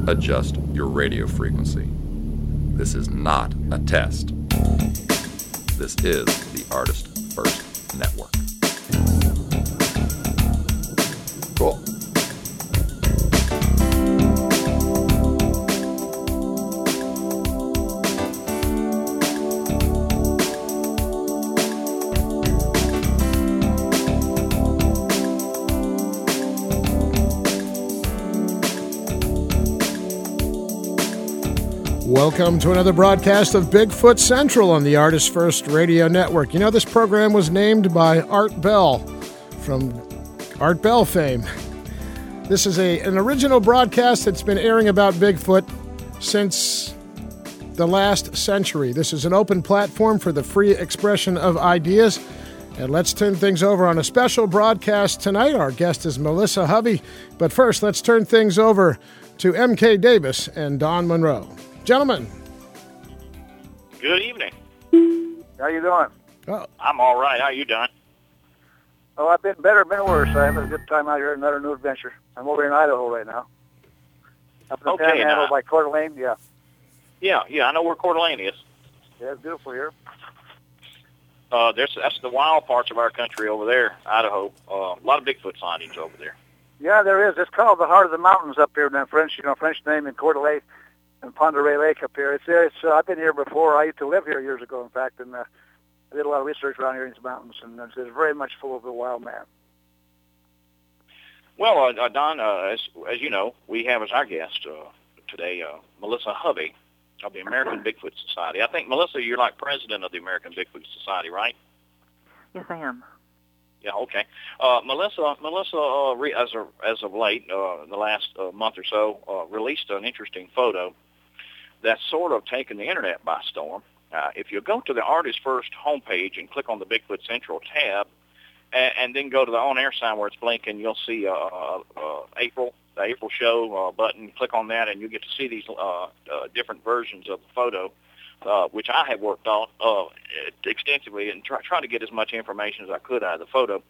adjust your radio frequency. This is not a test. This is the Artist First Network. Cool. Welcome to another broadcast of Bigfoot Central on the Artist First Radio Network. You know, this program was named by Art Bell from Art Bell fame. This is an original broadcast that's been airing about Bigfoot since the last century. This is an open platform for the free expression of ideas. And let's turn things over on a special broadcast tonight. Our guest is Melissa Hovey. But first, let's turn things over to M.K. Davis and Don Monroe. Gentlemen. Good evening. How you doing? Oh. I'm all right. How you doing? Oh, I've been better, been worse. I have a good time out here, another new adventure. I'm over in Idaho right now. Up in the Panhandle by Coeur d'Alene, yeah. Yeah, I know where Coeur d'Alene is. Yeah, it's beautiful here. That's the wild parts of our country over there, Idaho. A lot of Bigfoot sightings over there. Yeah, there is. It's called the Heart of the Mountains up here in that French name in Coeur d'Alene. And Pend Oreille Lake up here. I've been here before. I used to live here years ago, in fact, and I did a lot of research around here in these mountains, and it's very much full of the wild man. Well, Don, as you know, we have as our guest today Melissa Hovey of the American Bigfoot Society. I think, Melissa, you're like president of the American Bigfoot Society, right? Yes, I am. Yeah, okay. Melissa, as of late, the last month or so, released an interesting photo that's sort of taken the internet by storm. If you go to the Artist First homepage and click on the Bigfoot Central tab, and then go to the on-air sign where it's blinking, you'll see the April show button. Click on that, and you get to see these different versions of the photo, which I have worked on extensively and trying to get as much information as I could out of the photo.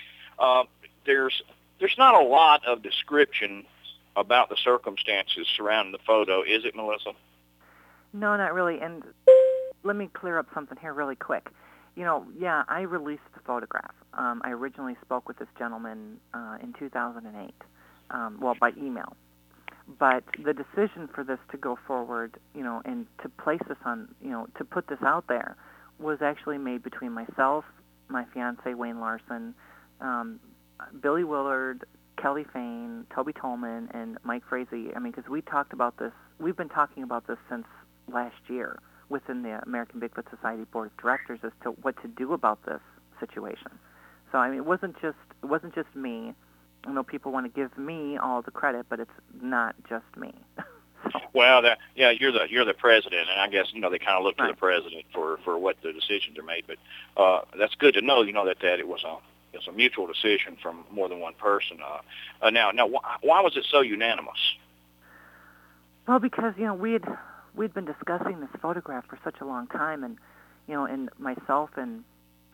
There's not a lot of description about the circumstances surrounding the photo, is it, Melissa? No, not really. And let me clear up something here really quick. You know, yeah, I released the photograph. I originally spoke with this gentleman in 2008, by email. But the decision for this to go forward, you know, and to place this on, you know, to put this out there was actually made between myself, my fiance, Wayne Larson, Billy Willard, Kelly Fain, Toby Tolman, and Mike Frazee. I mean, because we've been talking about this since last year within the American Bigfoot Society Board of Directors as to what to do about this situation. So, I mean, it wasn't just me. I know people want to give me all the credit, but it's not just me. Well, you're the president, and I guess, you know, they kind of look to the president for what the decisions are made. But that's good to know, you know, that it was a mutual decision from more than one person. Now, why was it so unanimous? Well, because, you know, we'd been discussing this photograph for such a long time, and, you know, and myself and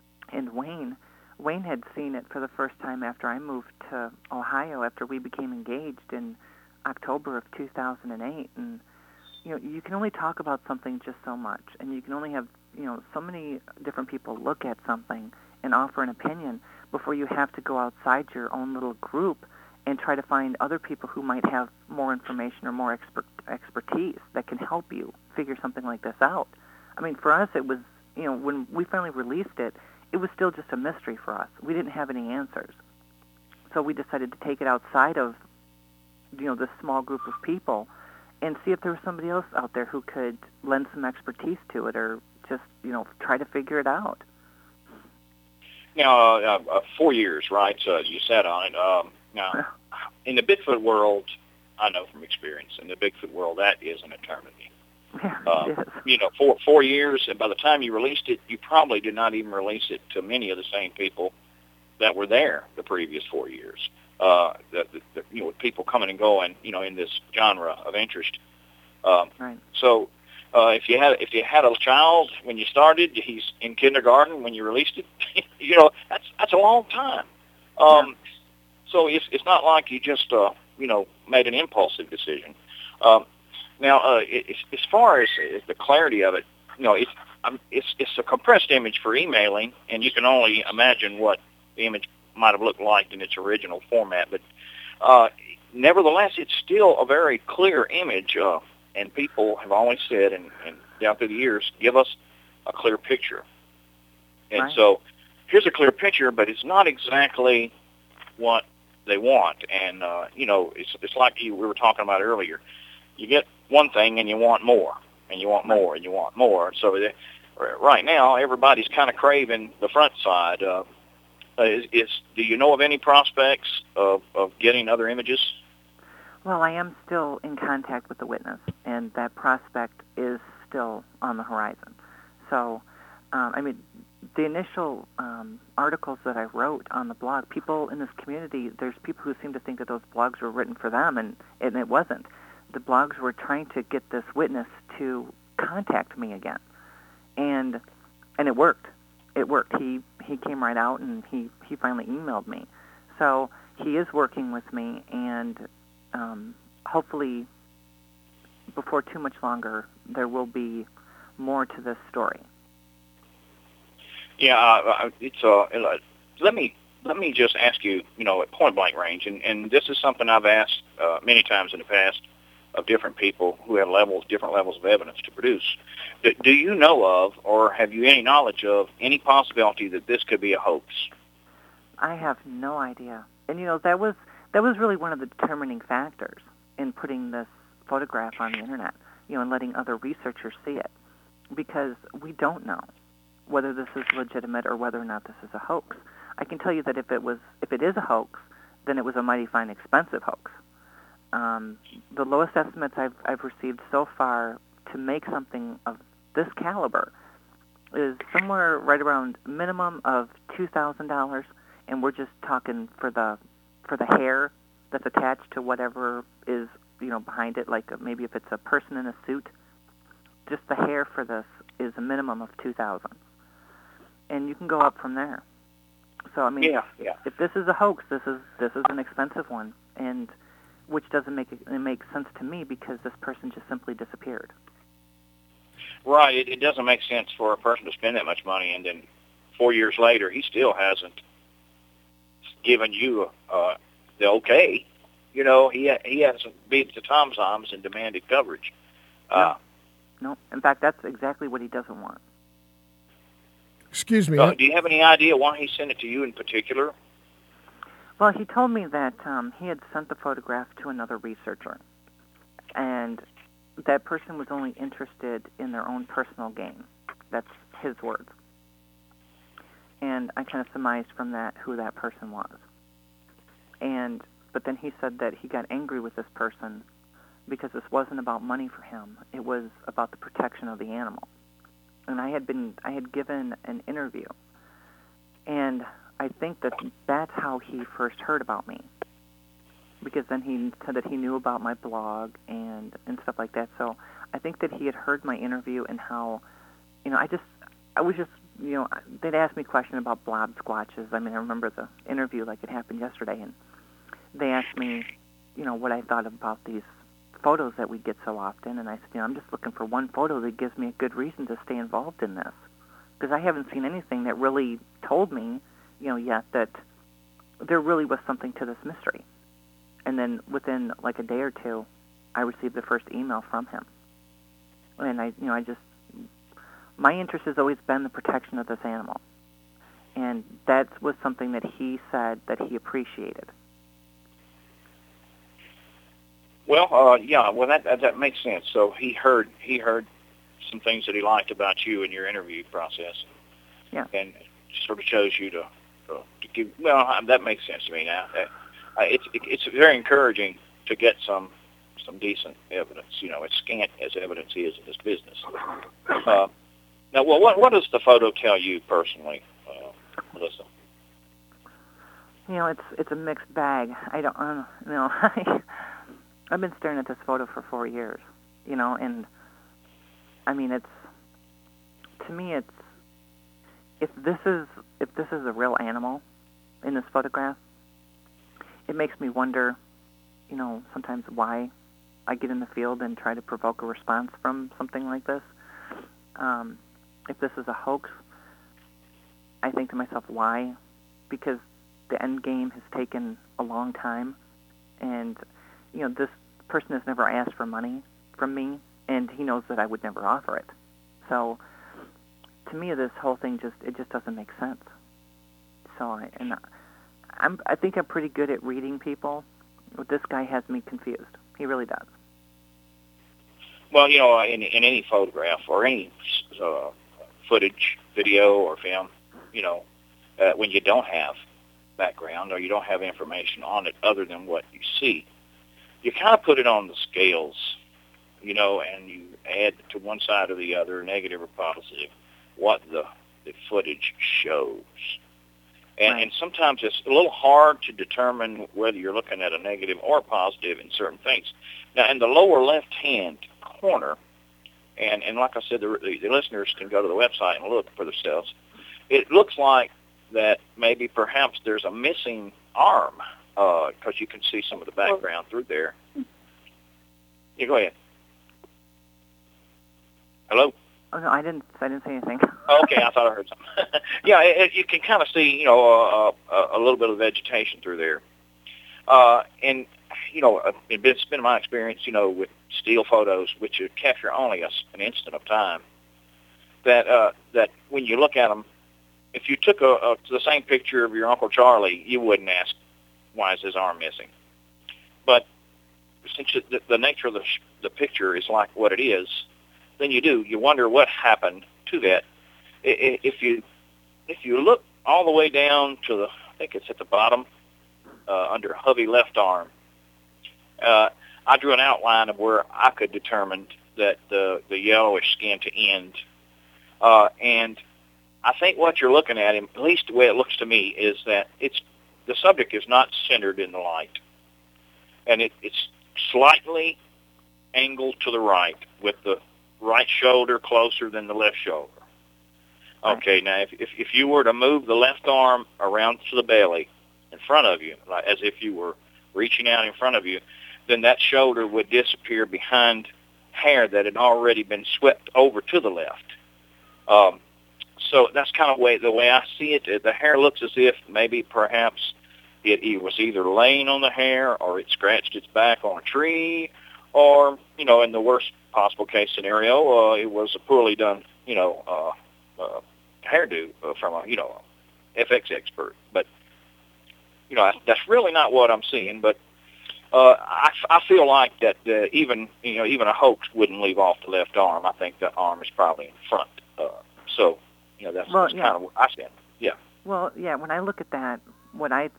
Wayne had seen it for the first time after I moved to Ohio, after we became engaged in October of 2008. And, you know, you can only talk about something just so much, and you can only have, you know, so many different people look at something and offer an opinion before you have to go outside your own little group and try to find other people who might have more information or more expertise that can help you figure something like this out. I mean, for us, it was, you know, when we finally released it, it was still just a mystery for us. We didn't have any answers. So we decided to take it outside of, you know, this small group of people and see if there was somebody else out there who could lend some expertise to it or just, you know, try to figure it out. Now, 4 years, right? You sat on it. Now, in the Bigfoot world, I know from experience, in the Bigfoot world, that is an eternity. Yeah, it is. You know, 4 years, and by the time you released it, you probably did not even release it to many of the same people that were there the previous 4 years. You know, with people coming and going, you know, in this genre of interest. Right. So, if you had a child when you started, he's in kindergarten when you released it. You know, that's a long time. So it's not like you just you know, made an impulsive decision. Now, as far as the clarity of it, it's a compressed image for emailing, and you can only imagine what the image might have looked like in its original format. But nevertheless, it's still a very clear image, and people have always said, and down through the years, give us a clear picture. And right. So here's a clear picture, but it's not exactly what they want. And, it's like we were talking about earlier. You get one thing and you want more, and you want more, and you want more. So right now, everybody's kind of craving the front side. Do you know of any prospects of getting other images? Well, I am still in contact with the witness, and that prospect is still on the horizon. So, the initial articles that I wrote on the blog, people in this community, there's people who seem to think that those blogs were written for them, and it wasn't. The blogs were trying to get this witness to contact me again, and it worked. It worked. He came right out, and he finally emailed me. So he is working with me, and hopefully before too much longer, there will be more to this story. Yeah, let me just ask you, at point blank range, and this is something I've asked many times in the past of different people who have different levels of evidence to produce. Do you know of, or have you any knowledge of, any possibility that this could be a hoax? I have no idea. And that was really one of the determining factors in putting this photograph on the internet, and letting other researchers see it, because we don't know whether this is legitimate or whether or not this is a hoax. I can tell you that if it is a hoax, then it was a mighty fine expensive hoax. The lowest estimates I've received so far to make something of this caliber is somewhere right around minimum of $2,000, and we're just talking for the hair that's attached to whatever is behind it, like maybe if it's a person in a suit, just the hair for this is a minimum of $2,000, and you can go up from there. So yeah. If this is a hoax, this is an expensive one, and which doesn't make sense to me, because this person just simply disappeared. Right. It doesn't make sense for a person to spend that much money, and then 4 years later, he still hasn't given you the okay. He hasn't beat the tom-toms and demanded coverage. No. In fact, that's exactly what he doesn't want. Excuse me. Do you have any idea why he sent it to you in particular? Well, he told me that he had sent the photograph to another researcher, and that person was only interested in their own personal gain. That's his words. And I kind of surmised from that who that person was. But then he said that he got angry with this person because this wasn't about money for him. It was about the protection of the animal. And I had given an interview, and I think that's how he first heard about me, because then he said that he knew about my blog and stuff like that. So I think that he had heard my interview and how, they'd asked me a question about blob squatches. I remember the interview like it happened yesterday, and they asked me, what I thought about these photos that we get so often, and I said, I'm just looking for one photo that gives me a good reason to stay involved in this, because I haven't seen anything that really told me, yet that there really was something to this mystery. And then within like a day or two, I received the first email from him, and my interest has always been the protection of this animal, and that was something that he said that he appreciated. Well, that makes sense. So he heard some things that he liked about you in your interview process. Yeah. And sort of chose you to give. Well, that makes sense to me now. It's very encouraging to get some decent evidence. As scant as evidence is in this business. Now, what does the photo tell you personally, Melissa? It's a mixed bag. I don't I've been staring at this photo for 4 years, and to me it's if this is a real animal in this photograph, it makes me wonder, sometimes why I get in the field and try to provoke a response from something like this. If this is a hoax, I think to myself, why? Because the end game has taken a long time, and this person has never asked for money from me, and he knows that I would never offer it. So to me, this whole thing just doesn't make sense. So I think I'm pretty good at reading people. This guy has me confused. He really does. Well, in any photograph or any footage, video or film, when you don't have background or you don't have information on it other than what you see, you kind of put it on the scales, and you add to one side or the other, negative or positive, what the footage shows. And sometimes it's a little hard to determine whether you're looking at a negative or positive in certain things. Now, in the lower left-hand corner, and like I said, the listeners can go to the website and look for themselves, it looks like that maybe perhaps there's a missing arm because you can see some of the background through there. Yeah, go ahead. Hello? Oh, no, I didn't say anything. Okay, I thought I heard something. Yeah, you can kind of see, a little bit of vegetation through there. And, it's been my experience, with still photos, which capture only an instant of time, that when you look at them, if you took the same picture of your Uncle Charlie, you wouldn't ask, why is his arm missing? But since the nature of the picture is like what it is, then you wonder what happened to that. If you look all the way down to I think it's at the bottom, under Hovey left arm, I drew an outline of where I could determine that the yellowish skin to end. And I think what you're looking at, at least the way it looks to me, is that the subject is not centered in the light. And it's slightly angled to the right, with the right shoulder closer than the left shoulder. Okay, now if you were to move the left arm around to the belly in front of you, like as if you were reaching out in front of you, then that shoulder would disappear behind hair that had already been swept over to the left. So that's kind of the way I see it. The hair looks as if maybe perhaps it was either laying on the hair or it scratched its back on a tree, or, in the worst possible case scenario, it was a poorly done, hairdo from a, FX expert. But, that's really not what I'm seeing. But I feel like that even a hoax wouldn't leave off the left arm. I think the arm is probably in front. So, that's kind of what I said. Yeah. Well, yeah, when I look at that, what I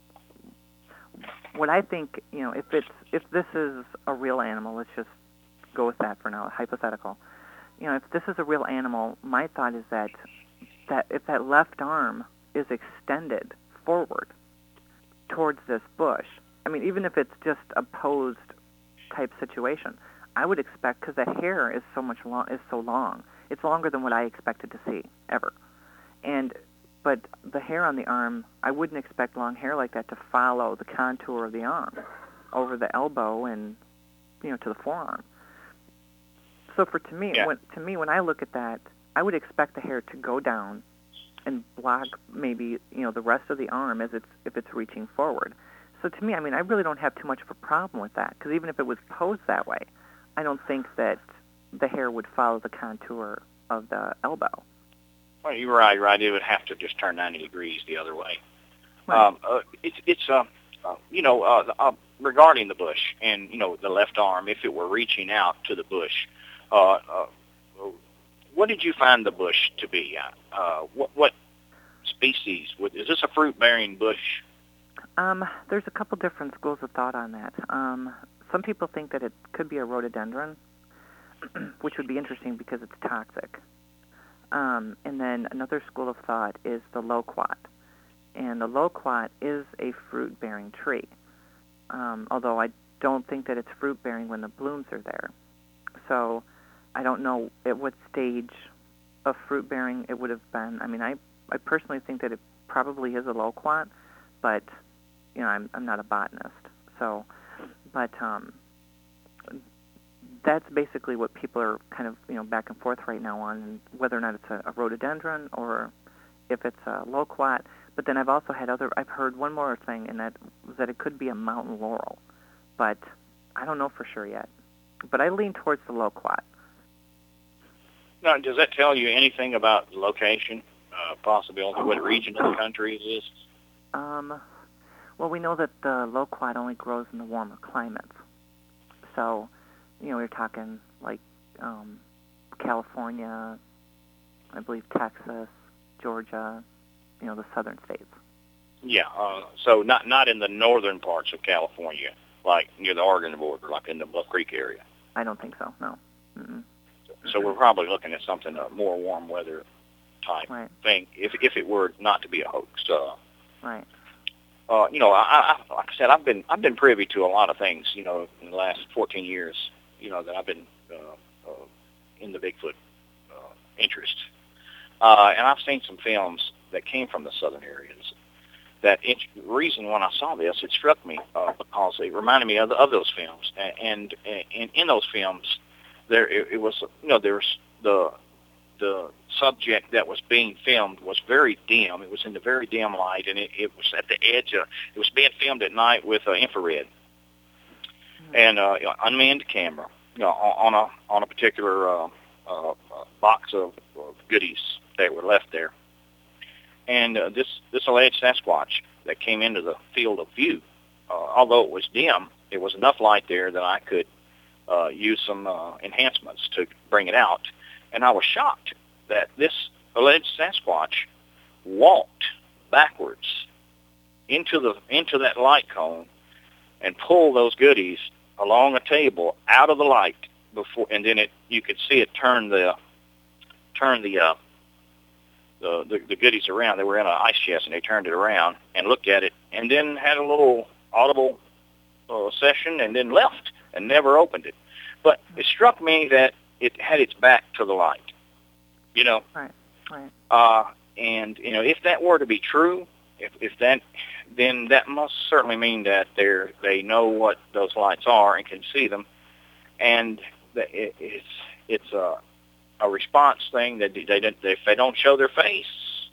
think, if this is a real animal, let's just go with that for now, hypothetical. If this is a real animal, my thought is that if that left arm is extended forward towards this bush, I mean, even if it's just a posed type situation, I would expect, because the hair is so long, it's longer than what I expected to see ever. But the hair on the arm, I wouldn't expect long hair like that to follow the contour of the arm over the elbow and to the forearm. So to me, when I look at that, I would expect the hair to go down and block maybe the rest of the arm if it's reaching forward. So to me, I mean, I really don't have too much of a problem with that, because even if it was posed that way, I don't think that the hair would follow the contour of the elbow. Well, you're right. It would have to just turn 90 degrees the other way. Right. Regarding the bush and, the left arm, if it were reaching out to the bush, what did you find the bush to be? What species? Is this a fruit-bearing bush? There's a couple different schools of thought on that. Some people think that it could be a rhododendron, which would be interesting because it's toxic. And then another school of thought is the loquat. And the loquat is a fruit-bearing tree, although I don't think that it's fruit-bearing when the blooms are there. So I don't know at what stage of fruit-bearing it would have been. I mean, I personally think that it probably is a loquat, but, I'm not a botanist. So, but that's basically what people are kind of, back and forth right now on, whether or not it's a rhododendron or if it's a loquat. But then I've also I've heard one more thing, and that it could be a mountain laurel, but I don't know for sure yet. But I lean towards the loquat. Now, does that tell you anything about location, possibility, what region of the country it is? Well, we know that the loquat only grows in the warmer climates. So, you're talking like California, I believe Texas, Georgia, the southern states. Yeah, so not in the northern parts of California, like near the Oregon border, like in the Bluff Creek area. I don't think so, no. Mm-mm. So we're probably looking at something, a more warm weather type thing, if it were not to be a hoax. Right. Like I said, I've been privy to a lot of things, in the last 14 years, that I've been in the Bigfoot interest. And I've seen some films that came from the southern areas. The reason when I saw this, it struck me because it reminded me of those films. And in those films, it was the subject that was being filmed was very dim. It was in the very dim light, and it was at the edge of. It was being filmed at night with infrared and unmanned camera, on a particular box of goodies that were left there. And this alleged Sasquatch that came into the field of view, although it was dim, it was enough light there that I could use some enhancements to bring it out. And I was shocked that this alleged Sasquatch walked backwards into that light cone and pulled those goodies along a table out of the light before, and then you could see it turn the goodies around. They were in an ice chest, and they turned it around and looked at it, and then had a little audible session, and then left and never opened it. But it struck me that it had its back to the light, Right. And if that were to be true, then that must certainly mean that they know what those lights are and can see them, and it's a response thing that if they don't show their face,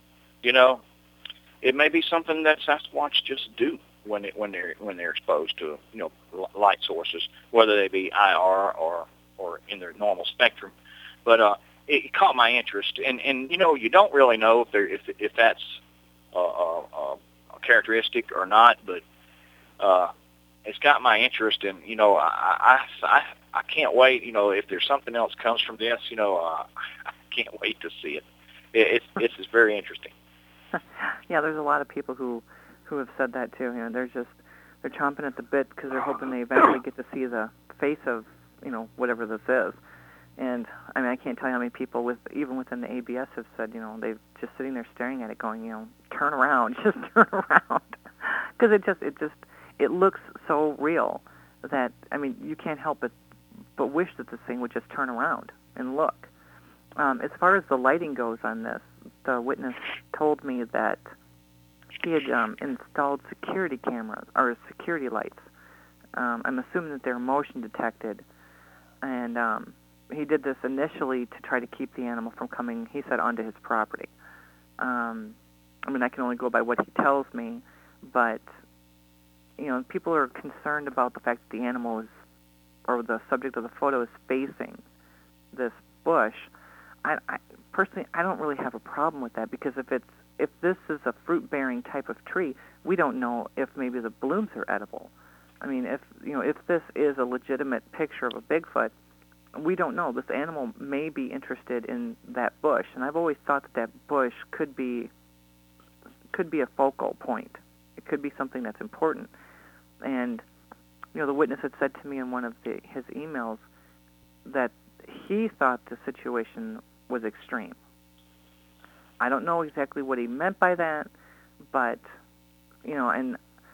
it may be something that Sasquatch just do when they're exposed to light sources, whether they be IR or in their normal spectrum. But it caught my interest, and you don't really know if that's a characteristic or not, but it's got my interest, and I can't wait. If there's something else comes from this, I can't wait to see it. It's very interesting. Yeah, there's a lot of people who have said that too. They're chomping at the bit because they're hoping they eventually get to see the face of whatever this is. And I mean, I can't tell you how many people even within the ABS have said they've just sitting there staring at it, going turn around, just turn around, because it looks so real that you can't help but wish that this thing would just turn around and look. As far as the lighting goes on this, the witness told me that he had installed security cameras or security lights. I'm assuming that they're motion detected, and he did this initially to try to keep the animal from coming, he said, onto his property. I can only go by what he tells me, but people are concerned about the fact that the animal or the subject of the photo is facing this bush. I personally, I don't really have a problem with that, because if this is a fruit-bearing type of tree, we don't know if maybe the blooms are edible. If this is a legitimate picture of a Bigfoot, we don't know. This animal may be interested in that bush, and I've always thought that bush could be a focal point. It could be something that's important. And the witness had said to me in one of his emails that he thought the situation was extreme. I don't know exactly what he meant by that, but and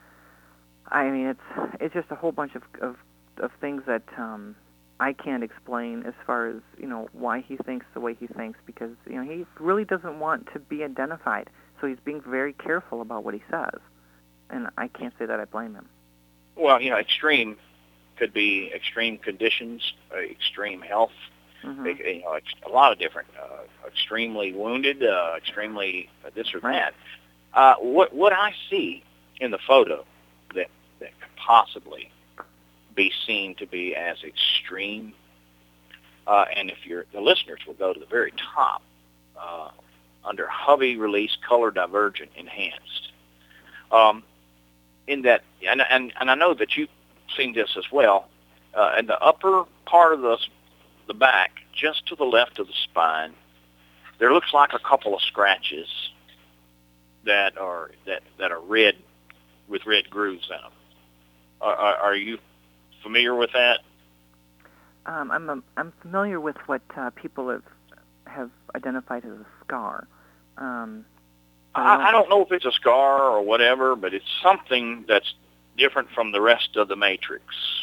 it's just a whole bunch of things that I can't explain as far as why he thinks the way he thinks, because he really doesn't want to be identified, so he's being very careful about what he says, and I can't say that I blame him. Well, extreme could be extreme conditions, extreme health, Mm-hmm. a lot of different, extremely wounded, extremely this or Right. that. What I see in the photo that could possibly be seen to be as extreme, and if the listeners will go to the very top, under Hovey Release Color Divergent Enhanced, in that, and I know that you've seen this as well, in the upper part of the back, just to the left of the spine, there looks like a couple of scratches that are red, with red grooves in them. Are you familiar with that? I'm familiar with what people have identified as a scar. I don't know if it's a scar or whatever, but it's something that's different from the rest of the matrix.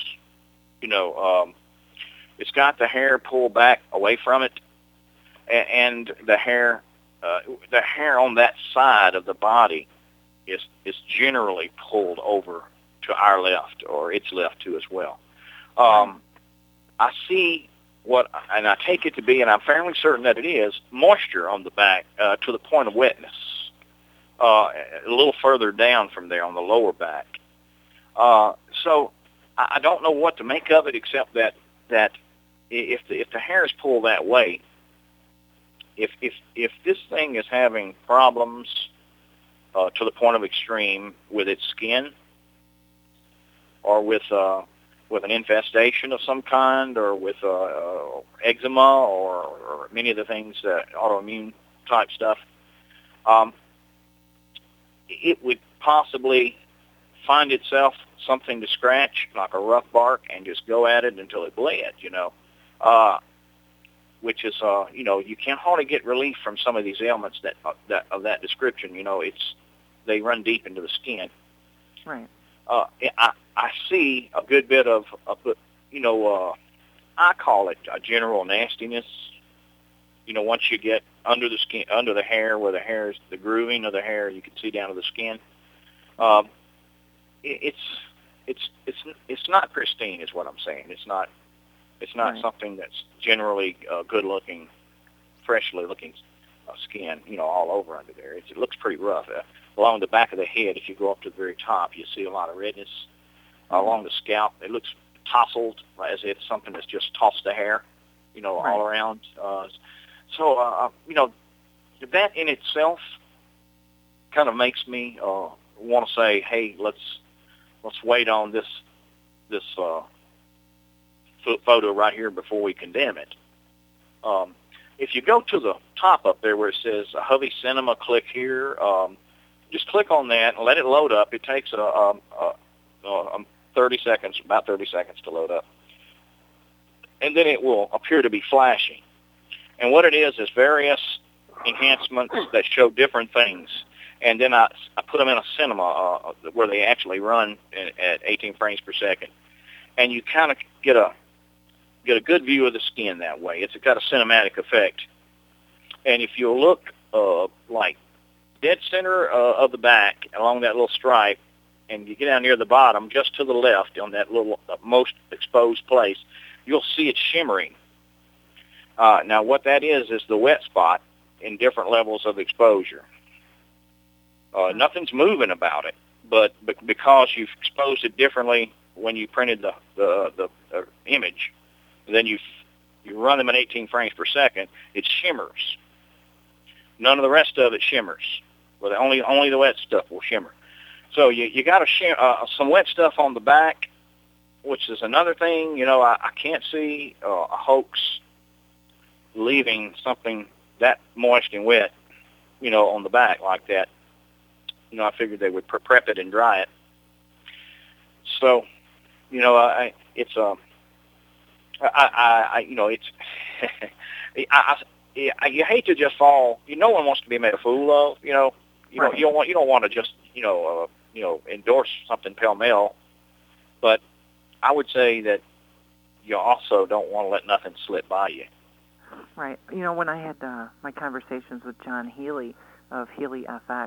It's got the hair pulled back away from it, and the hair on that side of the body is generally pulled over to our left, or its left too as well. I see and I take it to be, and I'm fairly certain that it is, moisture on the back to the point of wetness, a little further down from there on the lower back. So I don't know what to make of it, except that if the hair is pulled that way, if this thing is having problems to the point of extreme with its skin, or with an infestation of some kind, or with eczema, or many of the things that autoimmune type stuff, it would possibly find itself something to scratch, like a rough bark, and just go at it until it bled, which is, you can hardly get relief from some of these ailments of that description. They run deep into the skin. Right. I see a good bit of I call it a general nastiness. Once you get under the skin, under the hair, where the grooving of the hair, you can see down to the skin. It's not pristine, is what I'm saying. It's not Right. something that's generally good looking, freshly looking skin, all over under there. It looks pretty rough. Along the back of the head, if you go up to the very top, you see a lot of redness. Along the scalp, it looks tousled, as if something has just tossed the hair, Right. all around. That in itself kind of makes me want to say, hey, let's wait on this photo right here before we condemn it. If you go to the top up there where it says Hovey Cinema, click here. Just click on that and let it load up. It takes 30 seconds, about 30 seconds to load up. And then it will appear to be flashing. And what it is various enhancements that show different things. And then I put them in a cinema where they actually run at 18 frames per second. And you kind of get a good view of the skin that way. It's got a cinematic effect. And if you look like dead center of the back along that little stripe, and you get down near the bottom, just to the left on that little most exposed place, you'll see it shimmering. Now, what that is the wet spot in different levels of exposure. Nothing's moving about it, but because you've exposed it differently when you printed the image, then you run them at 18 frames per second, it shimmers. None of the rest of it shimmers. Well, only the wet stuff will shimmer. So you got some wet stuff on the back, which is another thing. I can't see a hoax leaving something that moist and wet, on the back like that. I figured they would prep it and dry it. So, it's you hate to just fall. No one wants to be made a fool of. Right. You don't want to just endorse something pell-mell, but I would say that you also don't want to let nothing slip by you. Right. When I had my conversations with John Healy of Healy FX,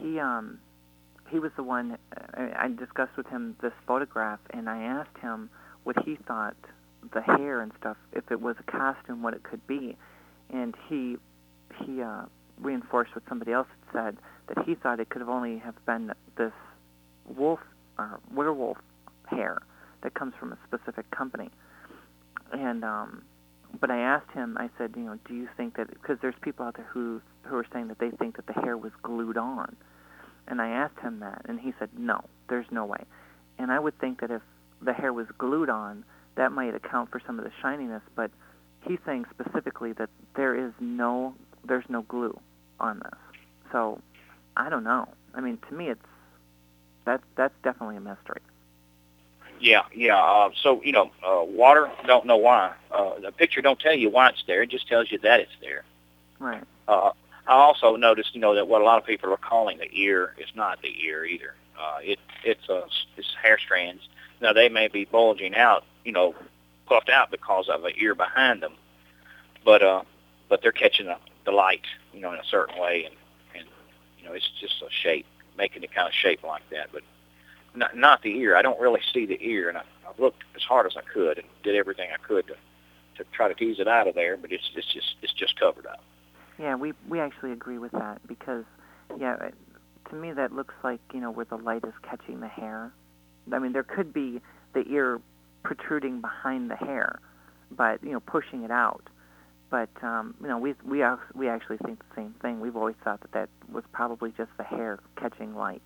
he was the one, I discussed with him this photograph, and I asked him what he thought the hair and stuff, if it was a costume, what it could be. And he reinforced what somebody else had said, that he thought it could have only have been this wolf or werewolf hair that comes from a specific company. And but I asked him, I said, you know, do you think that, because there's people out there who are saying that they think that the hair was glued on. And I asked him that, and he said, no, there's no way. And I would think that if the hair was glued on, that might account for some of the shininess, but he's saying specifically that there's no glue on this. So I don't know. I mean, to me, that's definitely a mystery. Yeah. So, you know, water, don't know why. The picture don't tell you why it's there. It just tells you that it's there. Right. I also noticed, you know, that what a lot of people are calling the ear is not the ear either. It's hair strands. Now, they may be bulging out, you know, puffed out because of an ear behind them, but they're catching the light, you know, in a certain way, and you know, it's just a shape, making it kind of shape like that, but not the ear. I don't really see the ear, and I've looked as hard as I could and did everything I could to try to tease it out of there, but it's just covered up. Yeah, we actually agree with that, because to me that looks like, you know, where the light is catching the hair. I mean, there could be the ear protruding behind the hair, but, you know, pushing it out. But you know, we actually think the same thing. We've always thought that was probably just the hair catching light.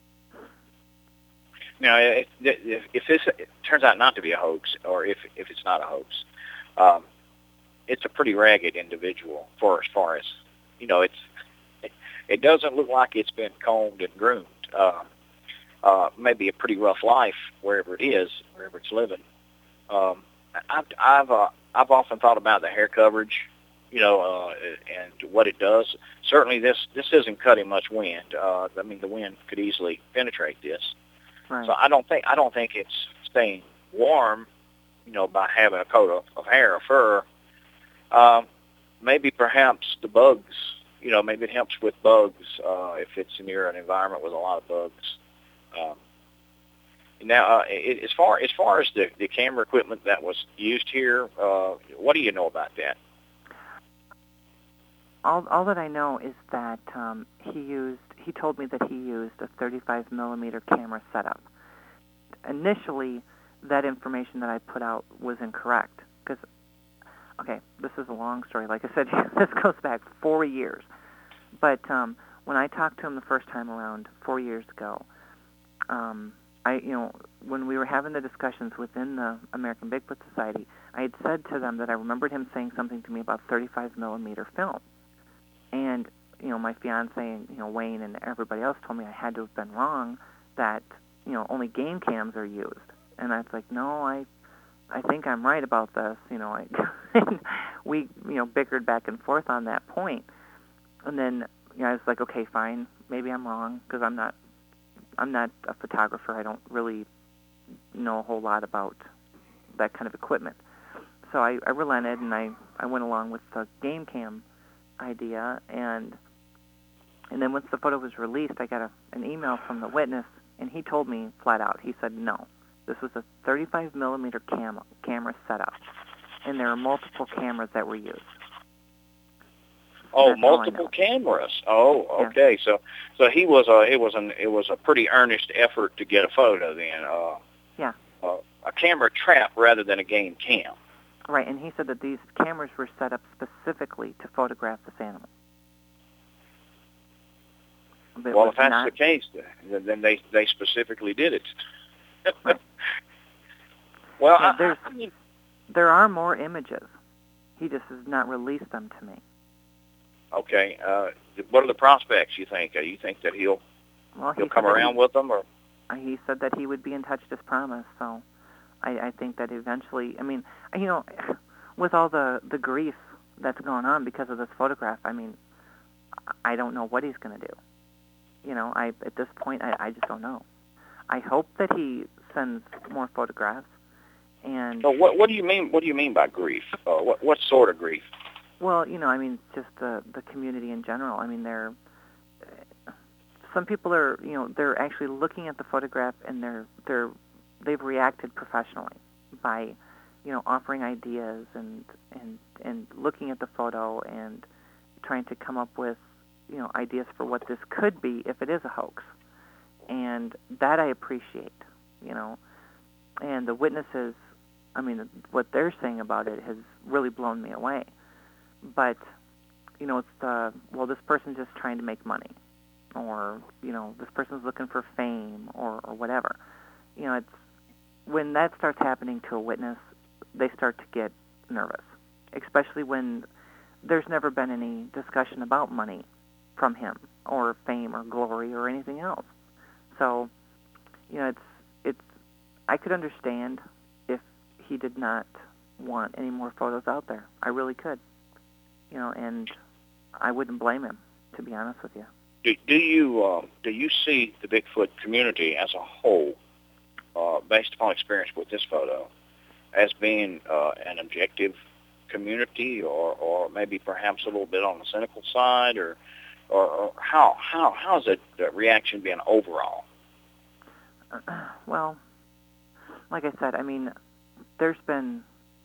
Now, if this turns out not to be a hoax, or if it's not a hoax, it's a pretty ragged individual for as far as, you know, it doesn't look like it's been combed and groomed. Maybe a pretty rough life wherever it's living. I've often thought about the hair coverage, you know, and what it does. Certainly, this isn't cutting much wind. I mean, the wind could easily penetrate this. Right. So I don't think it's staying warm, you know, by having a coat of hair or fur. Maybe perhaps the bugs, you know, maybe it helps with bugs if it's near an environment with a lot of bugs. Now, as far as the camera equipment that was used here, what do you know about that? All that I know is that he told me that he used a 35 millimeter camera setup. Initially, that information that I put out was incorrect, because, okay, this is a long story. Like I said, this goes back 4 years. But when I talked to him the first time around 4 years ago, when we were having the discussions within the American Bigfoot Society, I had said to them that I remembered him saying something to me about 35 millimeter film. And, you know, my fiance and, you know, Wayne and everybody else told me I had to have been wrong, that, you know, only game cams are used. And I was like, no, I think I'm right about this. You know, we, you know, bickered back and forth on that point. And then, you know, I was like, okay, fine, maybe I'm wrong, because I'm not a photographer. I don't really know a whole lot about that kind of equipment. So I relented, and I went along with the game cam idea, and then once the photo was released, I got an email from the witness, and he told me flat out, he said, no, this was a 35 millimeter camera setup, and there are multiple cameras that were used. Oh, multiple cameras. Oh, okay. Yeah. So it was a pretty earnest effort to get a photo then. Yeah. A camera trap rather than a game cam. Right, and he said that these cameras were set up specifically to photograph this animal. Well, if that's the case, then they specifically did it. Right. Well, yeah, there are more images. He just has not released them to me. Okay. What are the prospects, you think? You think that he'll come around with them? Or he said that he would be in touch as promised, so I think that eventually, I mean, you know, with all the grief that's going on because of this photograph, I mean, I don't know what he's going to do. You know, at this point, I just don't know. I hope that he sends more photographs. And so what do you mean? What do you mean by grief? What sort of grief? Well, you know, I mean, just the community in general. I mean, some people are, you know, they're actually looking at the photograph and they've reacted professionally. by, offering ideas and looking at the photo and trying to come up with, ideas for what this could be if it is a hoax. And that I appreciate, And the witnesses, what they're saying about it has really blown me away. But, it's this person's just trying to make money. Or, this person's looking for fame or whatever. It's when that starts happening to a witness, they start to get nervous, especially when there's never been any discussion about money from him or fame or glory or anything else. So, it's I could understand if he did not want any more photos out there. I really could, and I wouldn't blame him, to be honest with you. Do you see the Bigfoot community as a whole, based upon experience with this photo, as being an objective community, or maybe perhaps a little bit on the cynical side, or how's the reaction been overall? Well, like I said, there's been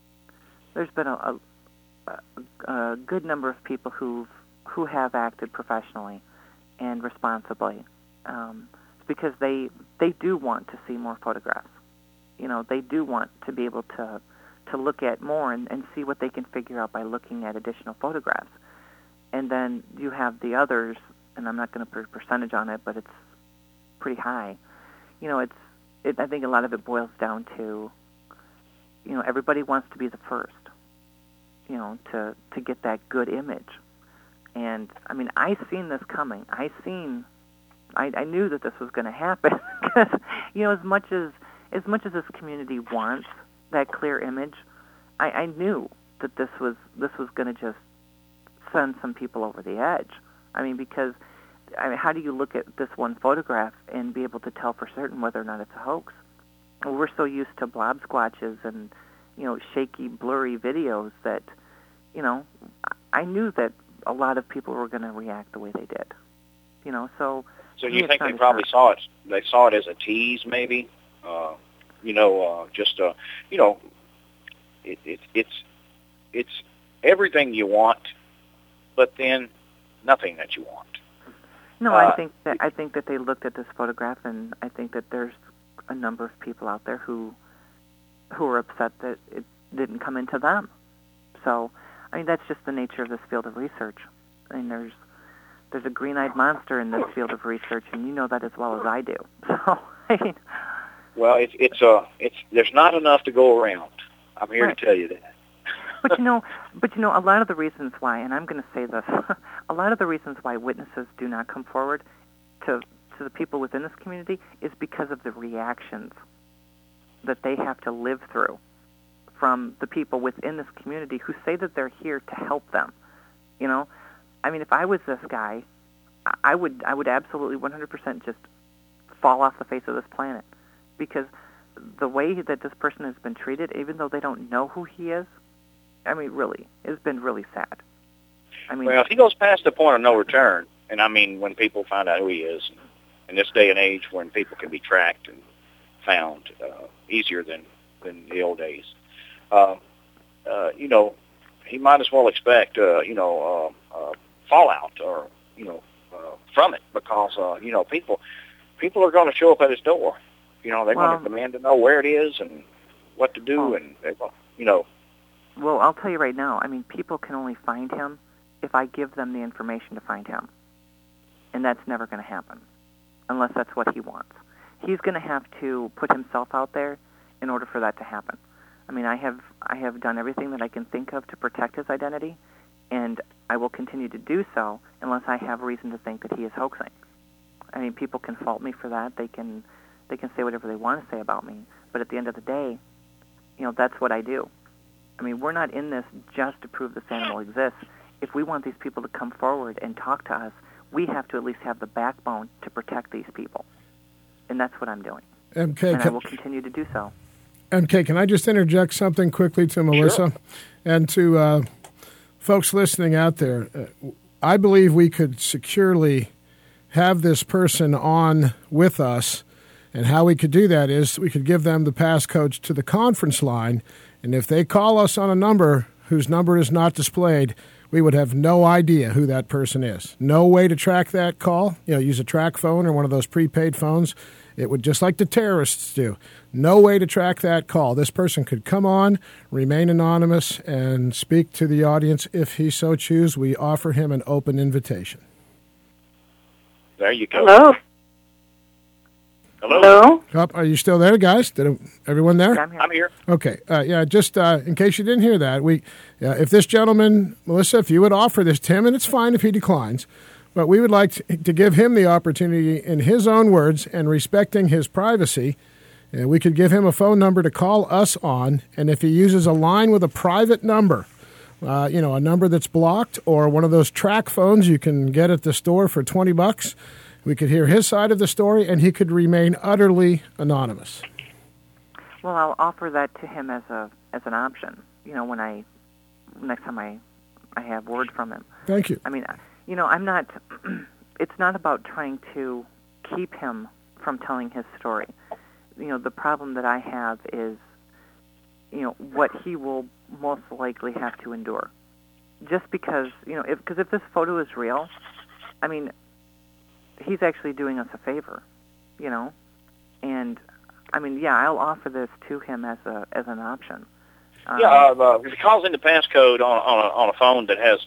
a good number of people who have acted professionally and responsibly, because they do want to see more photographs. They do want to be able to look at more and see what they can figure out by looking at additional photographs. And then you have the others, and I'm not going to put a percentage on it, but it's pretty high. I think a lot of it boils down to, everybody wants to be the first, to get that good image. And I seen this coming. I knew that this was going to happen because, as much as this community wants that clear image, I knew that this was going to just send some people over the edge. Because how do you look at this one photograph and be able to tell for certain whether or not it's a hoax? Well, we're so used to blob squatches and, shaky, blurry videos that, I knew that a lot of people were going to react the way they did. So you think they probably saw it? They saw it as a tease, maybe. It's everything you want, but then nothing that you want. No, I think that they looked at this photograph, and I think that there's a number of people out there who are upset that it didn't come into them. So, that's just the nature of this field of research. There's a green-eyed monster in this field of research, and you know that as well as I do. So, well, there's not enough to go around. I'm here to tell you that. But a lot of the reasons why, and I'm going to say this, a lot of the reasons why witnesses do not come forward to the people within this community is because of the reactions that they have to live through from the people within this community who say that they're here to help them. If I was this guy, I would absolutely 100% just fall off the face of this planet, because the way that this person has been treated, even though they don't know who he is, really, it's been really sad. Well, if he goes past the point of no return, and when people find out who he is, in this day and age when people can be tracked and found easier than the old days, he might as well expect, fallout or, from it, because, people are going to show up at his door. They're going to demand to know where it is and what to do, and Well, I'll tell you right now, people can only find him if I give them the information to find him. And that's never going to happen, unless that's what he wants. He's going to have to put himself out there in order for that to happen. I have done everything that I can think of to protect his identity, and I will continue to do so unless I have reason to think that he is hoaxing. People can fault me for that. They can say whatever they want to say about me, but at the end of the day, that's what I do. We're not in this just to prove this animal exists. If we want these people to come forward and talk to us, we have to at least have the backbone to protect these people. And that's what I'm doing. MK, and I will continue to do so. MK, can I just interject something quickly to Melissa? Sure. And to folks listening out there? I believe we could securely have this person on with us And how we could do that is we could give them the passcodes to the conference line, and if they call us on a number whose number is not displayed, we would have no idea who that person is. No way to track that call. Use a track phone or one of those prepaid phones. It would, just like the terrorists do. No way to track that call. This person could come on, remain anonymous, and speak to the audience if he so chooses. We offer him an open invitation. There you go. Hello? Hello? Oh, are you still there, guys? Everyone there? I'm here. Okay. Just in case you didn't hear that, if this gentleman, Melissa, if you would offer this to him, and it's fine if he declines, but we would like to give him the opportunity in his own words and respecting his privacy, we could give him a phone number to call us on, and if he uses a line with a private number, a number that's blocked or one of those track phones you can get at the store for $20, we could hear his side of the story, and he could remain utterly anonymous. Well, I'll offer that to him as an option. When next time I have word from him. Thank you. I mean, I'm not. It's not about trying to keep him from telling his story. The problem that I have is, what he will most likely have to endure. Just because, if this photo is real, I mean, he's actually doing us a favor, and I mean, yeah, I'll offer this to him as an option. If he calls in the passcode on a phone that has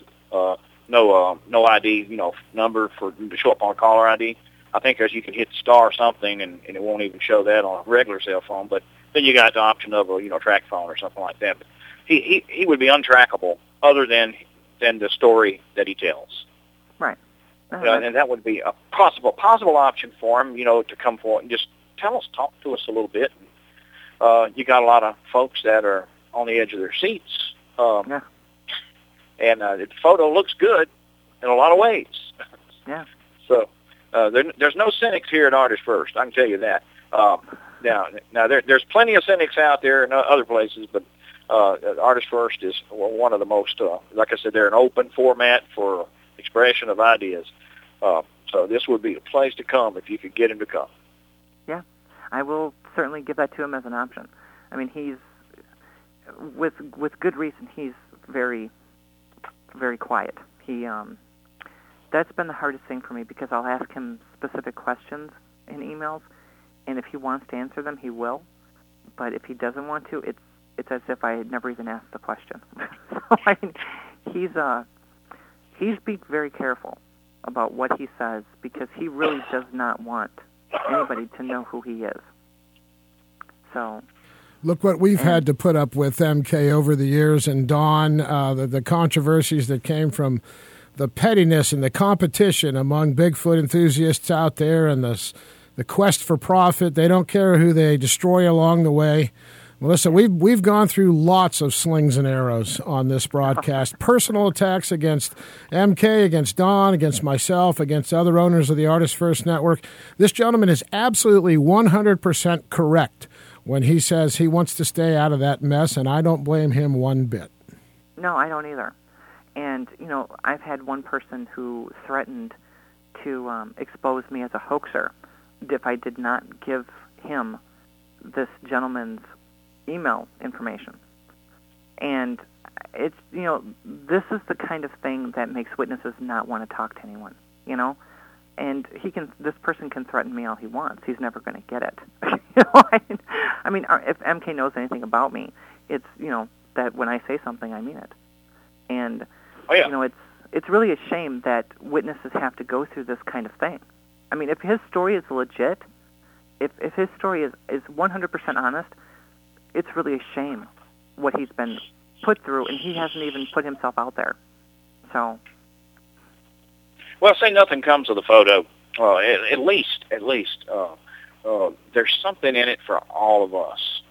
no ID, number to show up on a caller ID, I think you can hit star something and it won't even show that on a regular cell phone. But then you got the option of a track phone or something like that. But he would be untrackable other than the story that he tells. Right. And that would be a possible option for him, to come forward and just talk to us a little bit. You got a lot of folks that are on the edge of their seats. Yeah. And the photo looks good in a lot of ways. Yeah. So there's no cynics here at Artist First, I can tell you that. Now there's plenty of cynics out there in other places, but Artist First is one of the most, like I said, they're an open format for expression of ideas. So this would be a place to come if you could get him to come. Yeah, I will certainly give that to him as an option. I mean, he's, with good reason, he's very, very quiet. That's been the hardest thing for me because I'll ask him specific questions in emails, and if he wants to answer them, he will. But if he doesn't want to, it's as if I had never even asked the question. So I mean, he's being very careful about what he says because he really does not want anybody to know who he is. So, look what we've had to put up with, MK, over the years, and Don, the controversies that came from the pettiness and the competition among Bigfoot enthusiasts out there, and the quest for profit. They don't care who they destroy along the way. Melissa, we've gone through lots of slings and arrows on this broadcast. Personal attacks against MK, against Don, against myself, against other owners of the Artist First Network. This gentleman is absolutely 100% correct when he says he wants to stay out of that mess, and I don't blame him one bit. No, I don't either. And, I've had one person who threatened to expose me as a hoaxer if I did not give him this gentleman's email information. And it's, this is the kind of thing that makes witnesses not want to talk to anyone, And this person can threaten me all he wants. He's never going to get it. I mean, if MK knows anything about me, it's, that when I say something, I mean it. And, it's really a shame that witnesses have to go through this kind of thing. I mean, if his story is legit, if his story is 100% honest, it's really a shame what he's been put through, and he hasn't even put himself out there. So, well, say nothing comes of the photo. At least, there's something in it for all of us.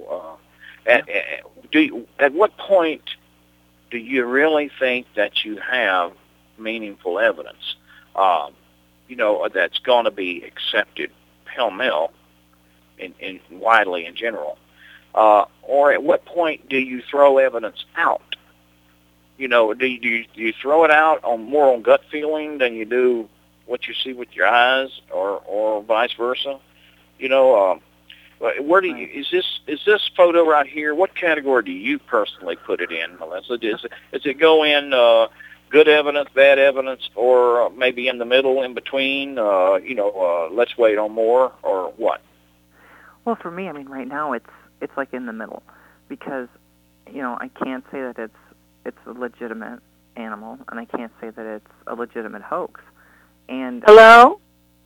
At what point do you really think that you have meaningful evidence? That's going to be accepted pell-mell and widely in general. Or at what point do you throw evidence out? Do you throw it out more on gut feeling than you do what you see with your eyes, or vice versa? Where do you, is this photo right here? What category do you personally put it in, Melissa? Does it go in good evidence, bad evidence, or maybe in the middle, in between? Let's wait on more, or what? Well, for me, I mean, right now it's like in the middle, because I can't say that it's a legitimate animal, and I can't say that it's a legitimate hoax. And Hello.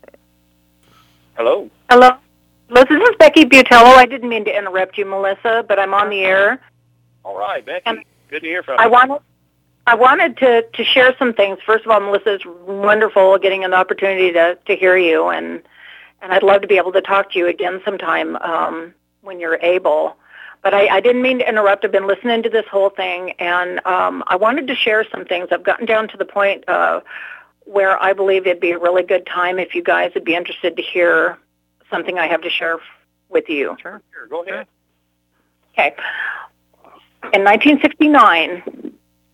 Liz, this is Becky Butello. I didn't mean to interrupt you, Melissa, but I'm on the air. All right, Becky. And good to hear from you. I wanted to share some things. First of all, Melissa, it's wonderful getting an opportunity to hear you, and I'd love to be able to talk to you again sometime when you're able. But I didn't mean to interrupt. I've been listening to this whole thing, and I wanted to share some things. I've gotten down to the point where I believe it'd be a really good time if you guys would be interested to hear something I have to share with you. Sure, go ahead. Okay. In 1969,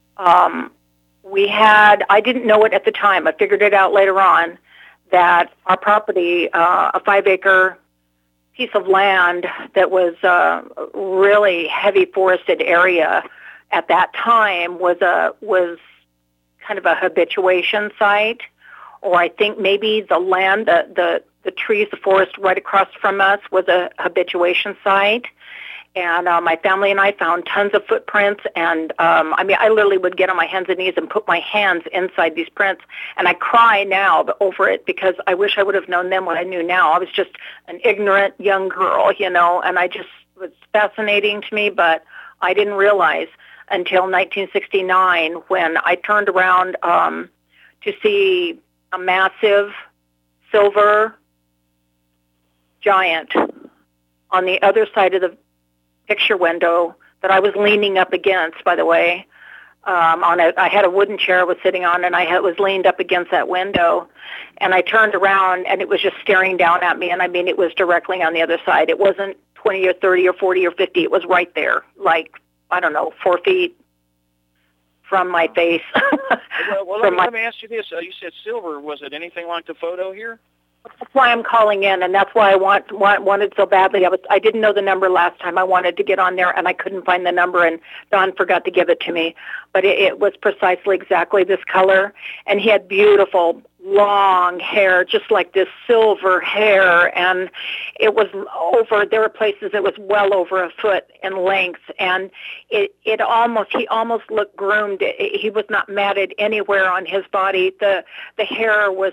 I didn't know it at the time, I figured it out later on, that our property, a 5-acre piece of land that was a really heavy forested area at that time was kind of a habituation site, or I think maybe the land, the trees, the forest right across from us was a habituation site. And my family and I found tons of footprints, and I literally would get on my hands and knees and put my hands inside these prints, and I cry now over it because I wish I would have known then what I knew now. I was just an ignorant young girl, and it was fascinating to me, but I didn't realize until 1969 when I turned around to see a massive silver giant on the other side of the picture window that I was leaning up against, by the way. I had a wooden chair I was sitting on, and I was leaned up against that window, and I turned around, and it was just staring down at me, and it was directly on the other side. It wasn't 20 or 30 or 40 or 50. It was right there, 4 feet from my face. Let me ask you this. You said silver. Was it anything like the photo here? That's why I'm calling in, and that's why I wanted so badly. I didn't know the number last time. I wanted to get on there, and I couldn't find the number, and Don forgot to give it to me. But it was precisely exactly this color, and he had beautiful, long hair, just like this silver hair, and it was there were places it was well over a foot in length, and he almost looked groomed. He was not matted anywhere on his body. The hair was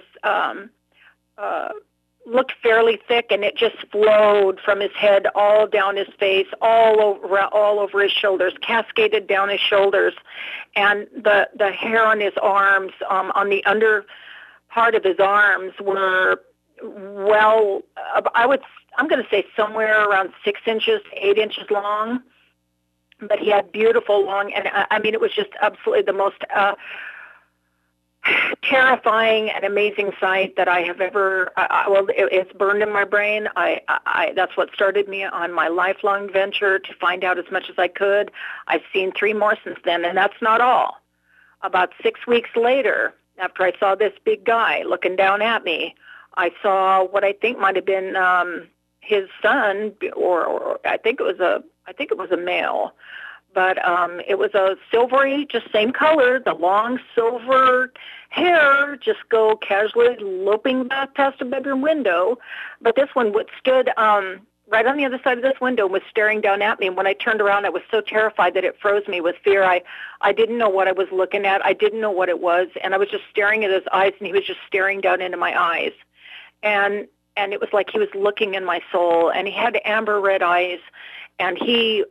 looked fairly thick, and it just flowed from his head all down his face, all over his shoulders, cascaded down his shoulders, and the hair on his arms, on the under part of his arms, were I'm going to say somewhere around 6 inches to 8 inches long, but he had beautiful long, and it was just absolutely the most terrifying and amazing sight that I have ever. It's burned in my brain. That's what started me on my lifelong venture to find out as much as I could. I've seen 3 more since then, and that's not all. About 6 weeks later, after I saw this big guy looking down at me, I saw what I think might have been his son, or I think it was a male. But it was a silvery, just same color, the long silver hair, just go casually loping back past a bedroom window. But this one stood right on the other side of this window and was staring down at me. And when I turned around, I was so terrified that it froze me with fear. I didn't know what I was looking at. I didn't know what it was. And I was just staring at his eyes, and he was just staring down into my eyes. And it was like he was looking in my soul. And he had amber red eyes. And he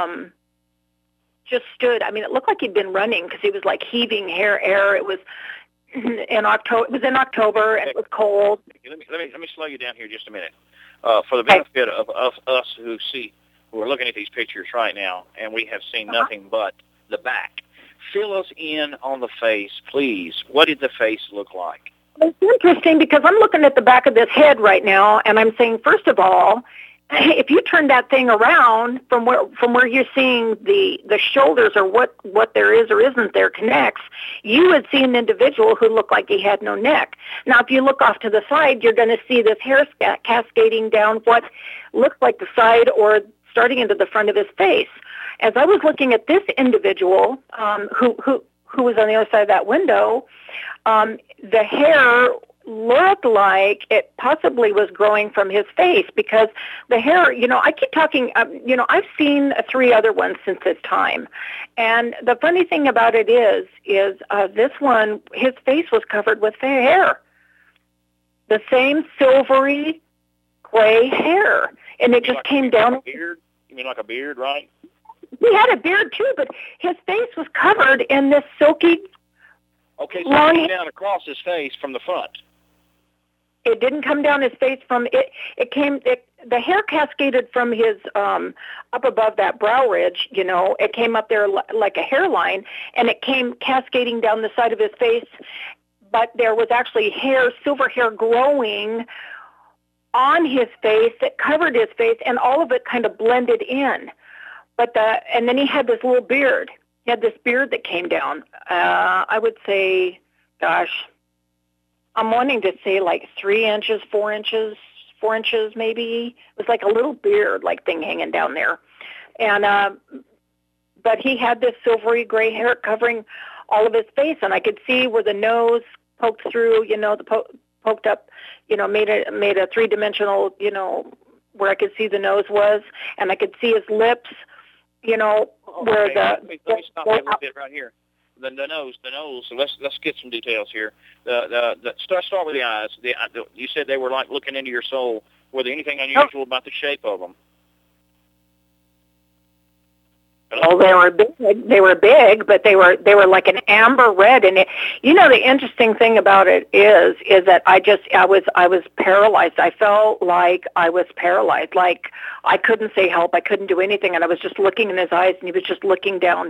just stood. It looked like he'd been running because he was like heaving air. It was in October. It was in October, and it was cold. Let me slow you down here just a minute. For the benefit of us who are looking at these pictures right now, and we have seen nothing but the back. Fill us in on the face, please. What did the face look like? It's interesting because I'm looking at the back of this head right now, and I'm saying, first of all, if you turn that thing around from where you're seeing the shoulders or what there is or isn't there connects, you would see an individual who looked like he had no neck. Now, if you look off to the side, you're going to see this hair cascading down what looks like the side or starting into the front of his face. As I was looking at this individual who was on the other side of that window, the hair looked like it possibly was growing from his face, because the hair, I keep talking, I've seen 3 other ones since this time. And the funny thing about it is this one, his face was covered with hair. The same silvery gray hair. And it just came down. Beard? You mean like a beard, right? He had a beard too, but his face was covered in this silky. Okay, so it came down across his face from the front. It didn't come down his face from it. The hair cascaded from his up above that brow ridge. It came up there like a hairline, and it came cascading down the side of his face. But there was actually silver hair growing on his face that covered his face, and all of it kind of blended in. And then he had this little beard. He had this beard that came down. I would say, gosh, I'm wanting to say like 3 inches, 4 inches, 4 inches maybe. It was like a little beard-like thing hanging down there. And but he had this silvery gray hair covering all of his face, and I could see where the nose poked through, poked up, made a 3-dimensional, where I could see the nose was, and I could see his lips, where Let me stop that a little bit right here. The nose. So let's get some details here. Start with the eyes. You said they were like looking into your soul. Were there anything unusual about the shape of them? Well, they were big, but they were like an amber red. And the interesting thing about it is that I was paralyzed. I felt like I was paralyzed. Like I couldn't say help. I couldn't do anything. And I was just looking in his eyes, and he was just looking down.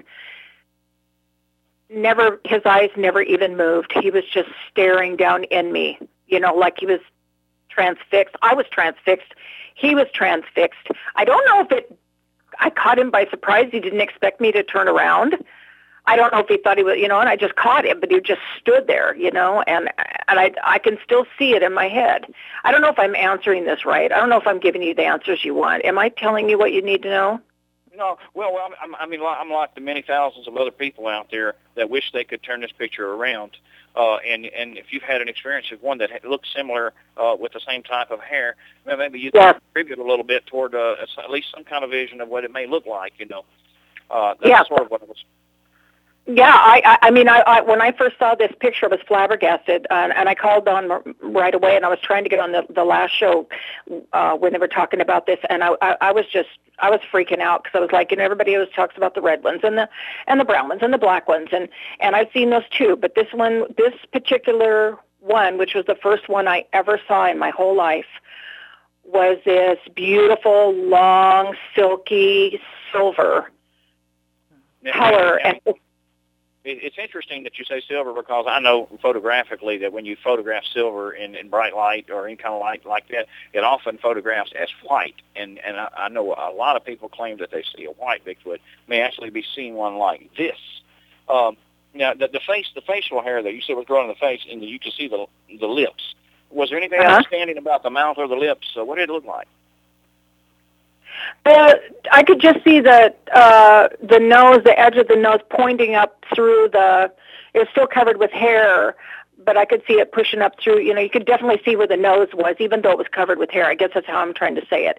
His eyes never even moved. He was just staring down in me, like he was transfixed. I was transfixed. He was transfixed. I don't know if I caught him by surprise. He didn't expect me to turn around. I don't know if he thought he was, and I just caught him, but he just stood there, and I can still see it in my head. I don't know if I'm answering this right. I don't know if I'm giving you the answers you want. Am I telling you what you need to know? No, I'm like the many thousands of other people out there that wish they could turn this picture around. And if you've had an experience with one that looks similar with the same type of hair, maybe you can contribute a little bit toward at least some kind of vision of what it may look like. That's sort of what it was. Yeah, I when I first saw this picture, I was flabbergasted, and I called on right away, and I was trying to get on the last show when they were talking about this, and I was freaking out, because I was like, everybody always talks about the red ones and the brown ones and the black ones, and I've seen those too, but this particular one, which was the first one I ever saw in my whole life, was this beautiful, long, silky silver color. And it's interesting that you say silver, because I know photographically that when you photograph silver in bright light or any kind of light like that, it often photographs as white. And I know a lot of people claim that they see a white Bigfoot, may actually be seeing one like this. Now, the facial hair that you said was growing in the face, and you can see the lips. Was there anything outstanding about the mouth or the lips? What did it look like? I could just see the nose, the edge of the nose pointing up through it was still covered with hair, but I could see it pushing up through, you could definitely see where the nose was, even though it was covered with hair. I guess that's how I'm trying to say it.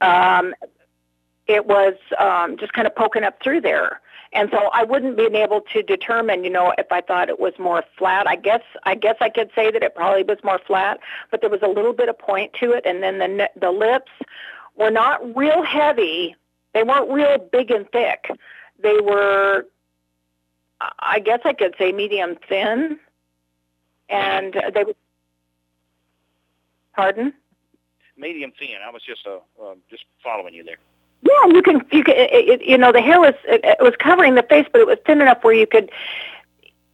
It was just kind of poking up through there. And so I wouldn't be able to determine, if I thought it was more flat. I guess I could say that it probably was more flat, but there was a little bit of point to it. And then the lips were not real heavy. They weren't real big and thick. They were, I guess I could say, medium thin. And they were, pardon? Medium thin. I was just following you there. Yeah, you can. The hair was it was covering the face, but it was thin enough where you could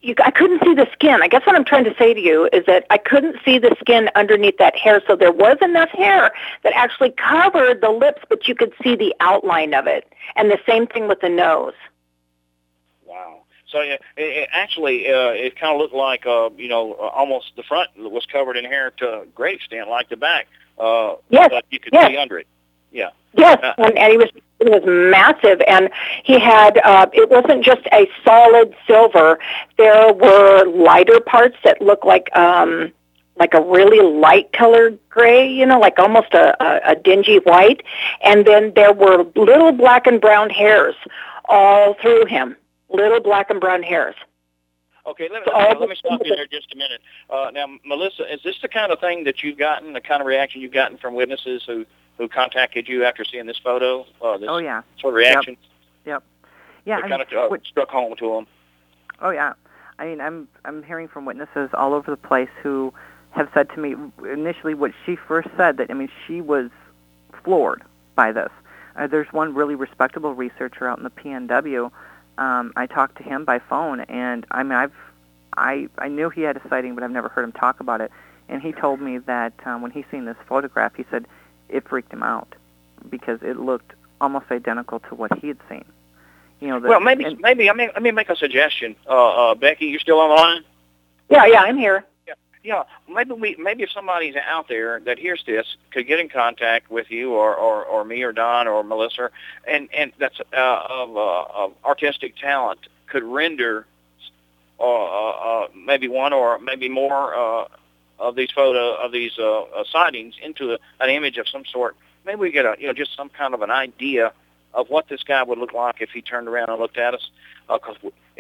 I couldn't see the skin. I guess what I'm trying to say to you is that I couldn't see the skin underneath that hair, so there was enough hair that actually covered the lips, but you could see the outline of it. And the same thing with the nose. Wow. So it actually, it kind of looked like, almost the front was covered in hair to a great extent, like the back. Yes. But you could see under it. Yeah. Yes, and he was massive, and he had, it wasn't just a solid silver. There were lighter parts that looked like a really light-colored gray, like almost a dingy white, and then there were little black and brown hairs all through him, little black and brown hairs. Okay, let me stop you there just a minute. Now, Melissa, is this the kind of thing that you've gotten, the kind of reaction you've gotten from witnesses who contacted you after seeing this photo? Oh, yeah. Sort of reaction? Yep. Yeah. It kind of struck home to them. Oh, yeah. I mean, I'm hearing from witnesses all over the place who have said to me initially what she first said, that, I mean, she was floored by this. There's one really respectable researcher out in the PNW. I talked to him by phone, and I mean, I knew he had a sighting, but I've never heard him talk about it. And he told me that when he seen this photograph, he said it freaked him out because it looked almost identical to what he had seen. Well, maybe. Let me make a suggestion. Becky, you still on the line? Yeah, I'm here. Yeah. Maybe if somebody's out there that hears this could get in contact with you or me or Don or Melissa, and that's of artistic talent could render maybe one or maybe more of these sightings into an image of some sort. Maybe we get just some kind of an idea of what this guy would look like if he turned around and looked at us. Because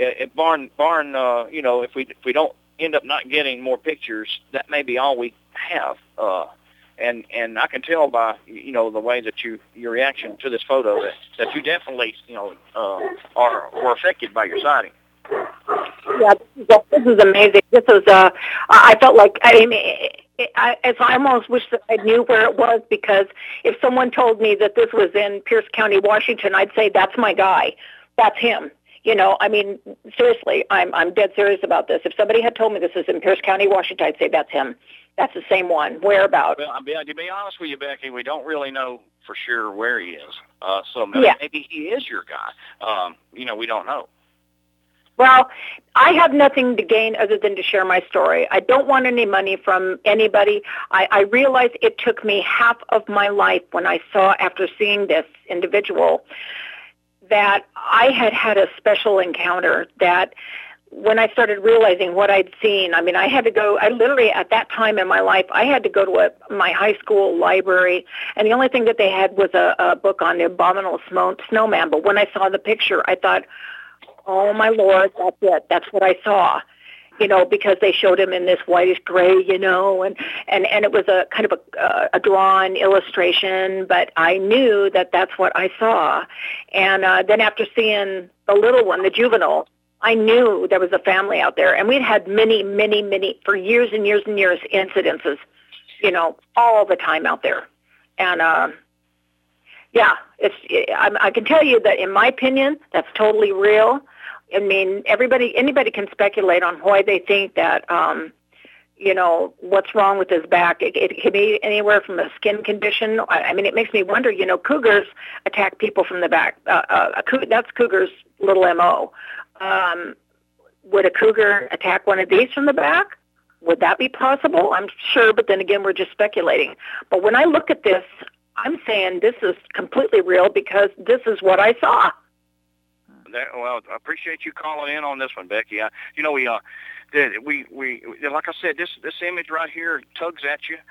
if we don't end up not getting more pictures, that may be all we have. And I can tell by the way that your reaction to this photo that you definitely were affected by your sighting. Yeah, this is amazing. This was I felt like I almost wish that I knew where it was, because if someone told me that this was in Pierce County, Washington, I'd say that's my guy, that's him. I mean, seriously, I'm dead serious about this. If somebody had told me this is in Pierce County, Washington, I'd say that's him. That's the same one. Whereabouts? Well, to be honest with you, Becky, we don't really know for sure where he is. So maybe he is your guy. We don't know. Well, I have nothing to gain other than to share my story. I don't want any money from anybody. I realized it took me half of my life when I saw, after seeing this individual, that I had a special encounter, that when I started realizing what I'd seen, I mean, I literally, at that time in my life, I had to go to my high school library, and the only thing that they had was a book on the abominable snowman. But when I saw the picture, I thought, oh, my Lord, that's it. That's what I saw, because they showed him in this whitish gray, and it was a kind of a drawn illustration, but I knew that that's what I saw. And then after seeing the little one, the juvenile, I knew there was a family out there, and we'd had many, many, many, for years and years and years, incidences, all the time out there. And yeah, I can tell you that, in my opinion, that's totally real. I mean, anybody can speculate on why they think that, what's wrong with his back. It can be anywhere from a skin condition. I mean, it makes me wonder, cougars attack people from the back. That's cougar's little MO. Would a cougar attack one of these from the back? Would that be possible? I'm sure, but then again, we're just speculating. But when I look at this, I'm saying this is completely real, because this is what I saw. Well, I appreciate you calling in on this one, Becky. We like I said, this image right here tugs at you.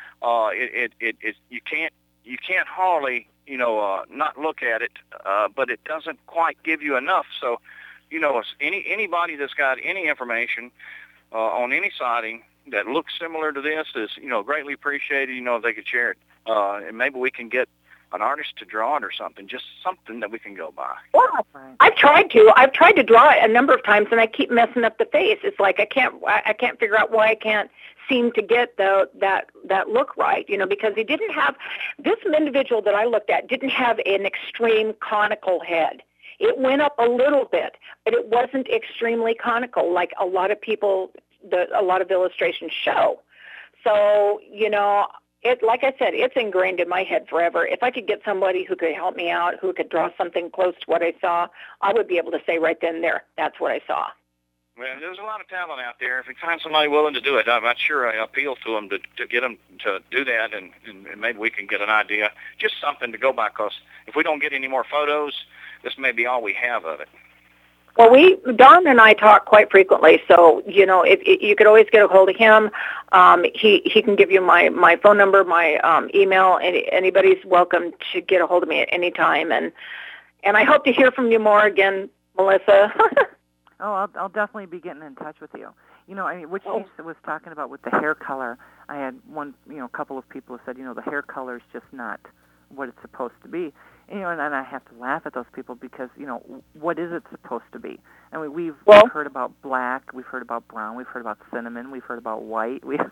You can't hardly not look at it, but it doesn't quite give you enough. So, anybody that's got any information on any sighting that looks similar to this is greatly appreciated. If they could share it, and maybe we can get an artist to draw it or something, just something that we can go by. Well, I've tried to draw it a number of times, and I keep messing up the face. It's like I can't figure out why I can't seem to get that look right, because he didn't have, this individual that I looked at didn't have an extreme conical head. It went up a little bit, but it wasn't extremely conical like a lot of illustrations show. So, like I said, it's ingrained in my head forever. If I could get somebody who could help me out, who could draw something close to what I saw, I would be able to say right then and there, that's what I saw. Well, there's a lot of talent out there. If we find somebody willing to do it, I'm not sure I appeal to them to get them to do that, and maybe we can get an idea, just something to go by, because if we don't get any more photos, this may be all we have of it. Well, Don and I talk quite frequently, so, if you could always get a hold of him. He can give you my phone number, my email. Anybody's welcome to get a hold of me at any time. And I hope to hear from you more again, Melissa. Oh, I'll definitely be getting in touch with you. What she was talking about with the hair color, I had a couple of people who said, the hair color is just not what it's supposed to be. And I have to laugh at those people because, what is it supposed to be? I mean, we've heard about black, we've heard about brown, we've heard about cinnamon, we've heard about white. What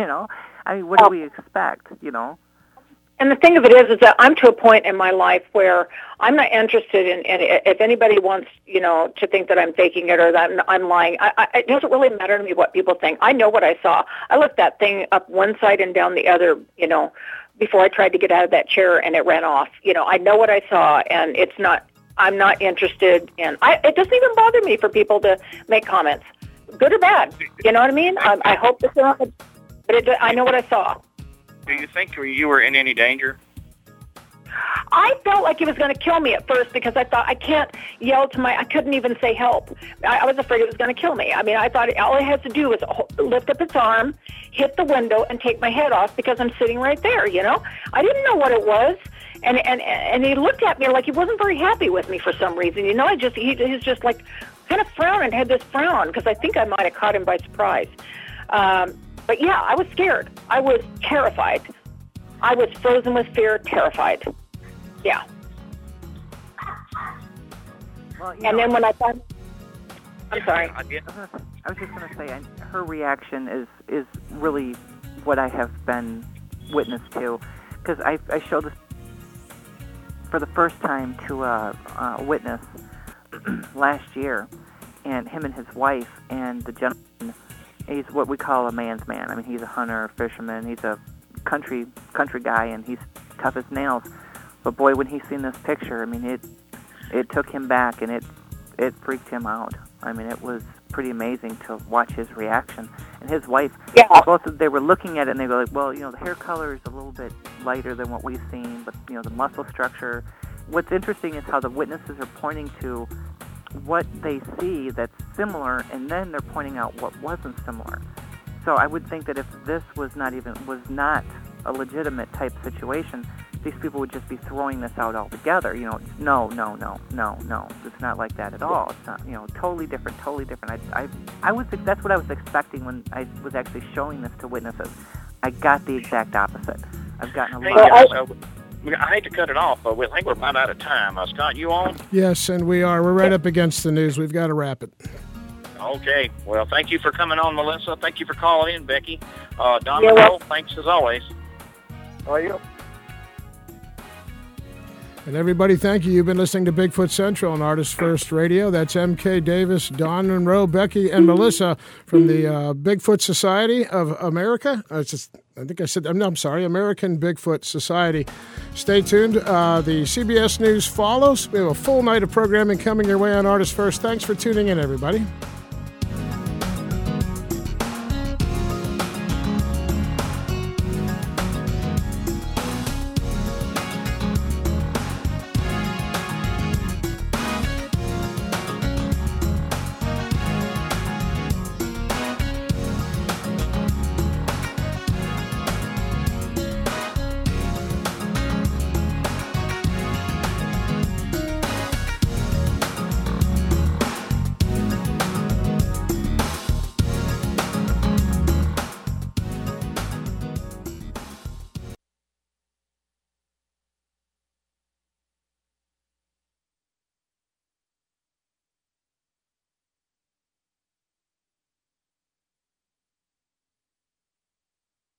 do we expect, And the thing of it is that I'm to a point in my life where I'm not interested in if anybody wants, to think that I'm faking it or that I'm lying. It doesn't really matter to me what people think. I know what I saw. I looked that thing up one side and down the other, before I tried to get out of that chair, and it ran off. I know what I saw, and I'm not interested in, it doesn't even bother me for people to make comments, good or bad. You know what I mean? I hope that they're not, but I know what I saw. Do you think you were in any danger? I felt like he was going to kill me at first because I thought I can't yell I couldn't even say help. I was afraid it was going to kill me. I mean, I thought all it has to do was lift up its arm, hit the window, and take my head off because I'm sitting right there, I didn't know what it was. And he looked at me like he wasn't very happy with me for some reason. He's just like kind of frowning, had this frown because I think I might have caught him by surprise. But yeah, I was scared. I was terrified. I was frozen with fear, terrified. Yeah. Well, and then when I thought, I'm sorry. I was just going to say, her reaction is really what I have been witness to, because I showed this for the first time to a witness last year, and him and his wife, and the gentleman, he's what we call a man's man. I mean, he's a hunter, fisherman. He's a country guy, and he's tough as nails. But boy, when he seen this picture, I mean, it took him back, and it freaked him out. I mean, it was pretty amazing to watch his reaction. And his wife, they were looking at it, and they were like, well, the hair color is a little bit lighter than what we've seen, but, the muscle structure. What's interesting is how the witnesses are pointing to what they see that's similar, and then they're pointing out what wasn't similar. So I would think that if this was not a legitimate type situation, these people would just be throwing this out altogether. No. It's not like that at all. It's not, totally different. That's what I was expecting when I was actually showing this to witnesses. I got the exact opposite. I've gotten a lot of... I hate to cut it off, but I think we're about out of time. Scott, you on? Yes, and we are. We're right up against the news. We've got to wrap it. Okay. Well, thank you for coming on, Melissa. Thank you for calling in, Becky. Don Monroe, thanks as always. How are you? And everybody, thank you. You've been listening to Bigfoot Central on Artist First Radio. That's M.K. Davis, Don Monroe, Becky, and Melissa from the Bigfoot Society of America. American Bigfoot Society. Stay tuned. The CBS News follows. We have a full night of programming coming your way on Artist First. Thanks for tuning in, everybody.